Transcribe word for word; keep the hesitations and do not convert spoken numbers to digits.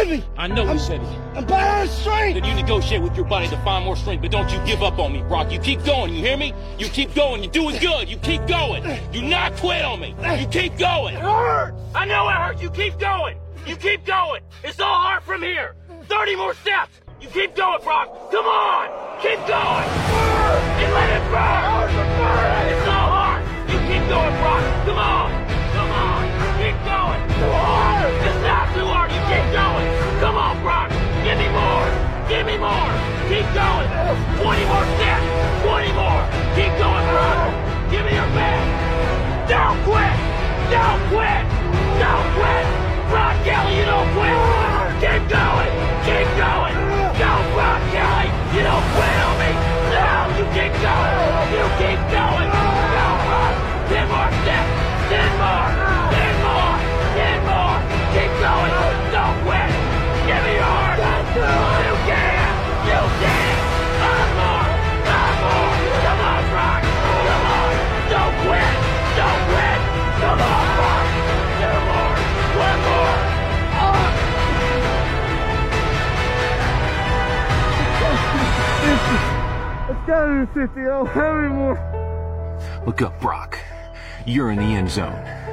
heavy. I know I'm, it's heavy. I'm bad on strength. Then you negotiate with your body to find more strength, but don't you give up on me, Brock. You keep going, you hear me? You keep going, you're doing good. You keep going. Do not quit on me. You keep going. It hurts. I know it hurts. You keep going. You keep going. It's all hard from here. thirty more steps. You keep going, Brock. Come on. Keep going. And let it burn. It's all hard. You keep going, Brock. Come on. Come on. Keep going. Too hard. It's not too hard. You keep going. Come on, Brock. Give me more. Give me more. Keep going. twenty more steps. twenty more. Keep going, Brock. Give me your best. Don't quit. Don't quit. Don't quit. Brock Kelly, you don't quit. Keep going. Keep going. Go, Brock Kelly. You don't quit on me. No, you keep going. You keep going. Go, Brock. Ten more steps. Ten more. Ten more. Ten more. Keep going. Don't quit. Give me yours. You can. You can. Five more. Five more. Come on, Brock. Come on. Don't quit. Don't quit. Come on, Brock. Two more. One more. Let's go to the fifty. Oh, how many more? Look up, Brock. You're in the end zone.